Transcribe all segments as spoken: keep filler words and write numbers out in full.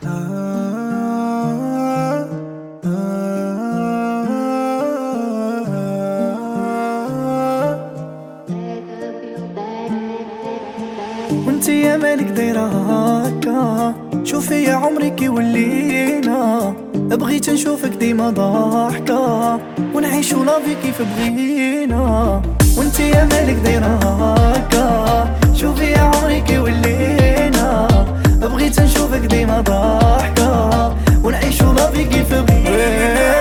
وانتي يا مالك دايرة هكا، شوفي يا عمري كي ولينا، بغيت نشوفك ديما ضاحكة ونعيشو لافي كيف بغينا. وانتي يا مالك دايرة هكا، شوفي يا عمري كي ولينا، بغيت نشوفك ديما ضاحكة ونعيشو لافي كيف بغينا.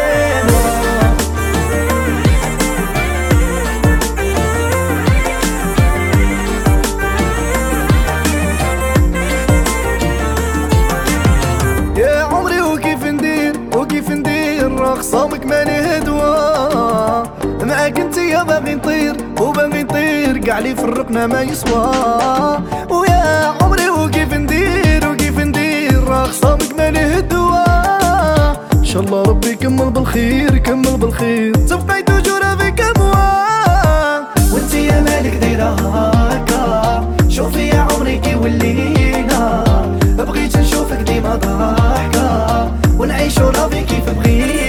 خصامك ماني هدوى، معاك انتيا باغي نطير وباغي نطير كاع لي فرقنا ما يسوى. ويا عمري وكيف ندير وكيف ندير، راه خصامك ماني هدوى. ان شاء الله ربي يكمل بالخير يكمل بالخير، تبقاي توجور فيك اموال. وانتي يا مالك دايره هكا، شوفي يا عمري كي ولينا، بغيت نشوفك ديما ضاحكه ونعيشو لافي كيف بغينا.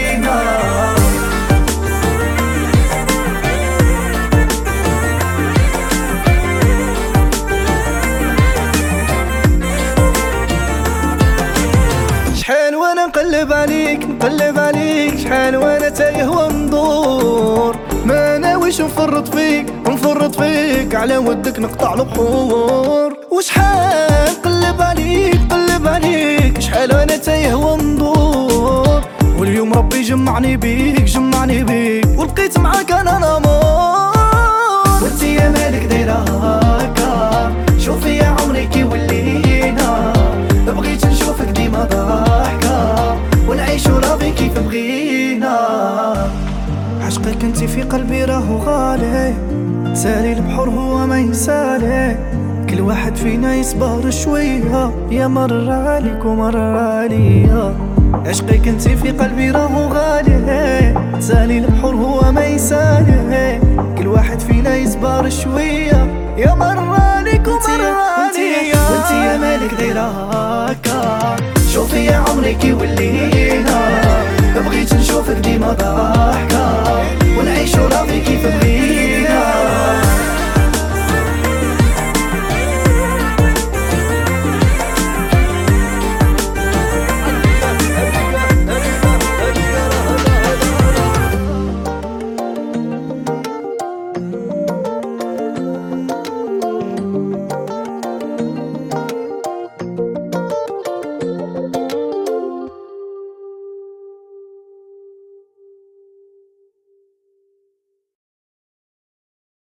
شحال وانا نقلب عليك نقلب عليك، شحال وانا تايه وندور، ما ناويش نفرط فيك نفرط فيك، على ودك نقطع البحور. وشحال نقلب عليك نقلب عليك، شحال وانا تايه وندور، واليوم ربي جمعني بيك جمعني بيك، ولقيت معاك انا الامور. وانتي يا مالك دايره هكا، شوفي يا عمري كي ولينا، بغيت نشوفك ديما ضاحكه ونعيشو لافي كيف بغينا. عشقك انتي في قلبي راهو غالي، سالي البحر هو ما يسالي، كل واحد فينا يصبر شويه، يا مر عليك ومر عليا. عشقك انتي في قلبي راهو غالي، سالي البحر هو ما يسالي، كل واحد فينا يصبر شويه، يا مر عليك ومر عليا. وانتي يا مالك دايره هكا، شوفي يا عمري كي ولينا، بغيت نشوفك ديما ضاحكه ونعيشو لافي كيف